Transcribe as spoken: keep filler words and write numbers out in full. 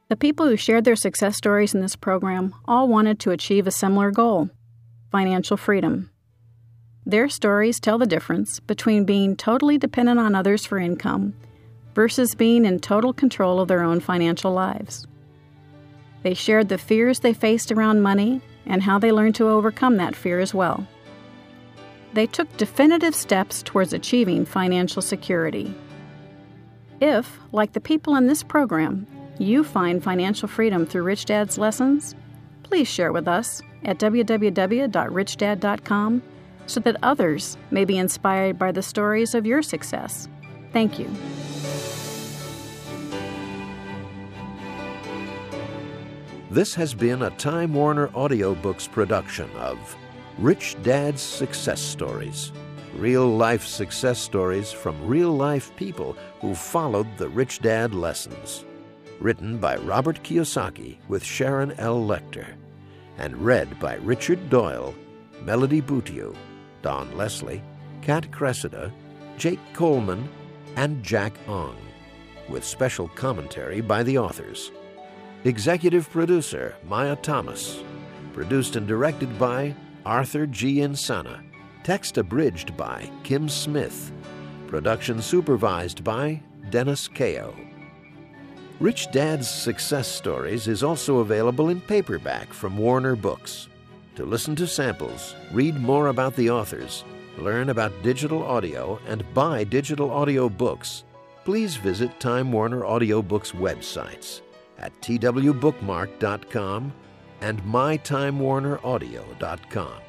The people who shared their success stories in this program all wanted to achieve a similar goal: financial freedom. Their stories tell the difference between being totally dependent on others for income versus being in total control of their own financial lives. They shared the fears they faced around money and how they learned to overcome that fear as well. They took definitive steps towards achieving financial security. If, like the people in this program, you find financial freedom through Rich Dad's lessons, please share with us at w w w dot rich dad dot com so that others may be inspired by the stories of your success. Thank you. This has been a Time Warner Audiobooks production of Rich Dad's Success Stories. Real-life success stories from real-life people who followed the Rich Dad lessons. Written by Robert Kiyosaki with Sharon L. Lecter. And read by Richard Doyle, Melody Boutiou, Don Leslie, Kat Cressida, Jake Coleman, and Jack Ong, with special commentary by the authors. Executive producer Maya Thomas. Produced and directed by Arthur G. Insana. Text abridged by Kim Smith. Production supervised by Dennis Kao. Rich Dad's Success Stories is also available in paperback from Warner Books. To listen to samples, read more about the authors, learn about digital audio, and buy digital audio books, please visit Time Warner Audiobooks websites at t w bookmark dot com and my time warner audio dot com.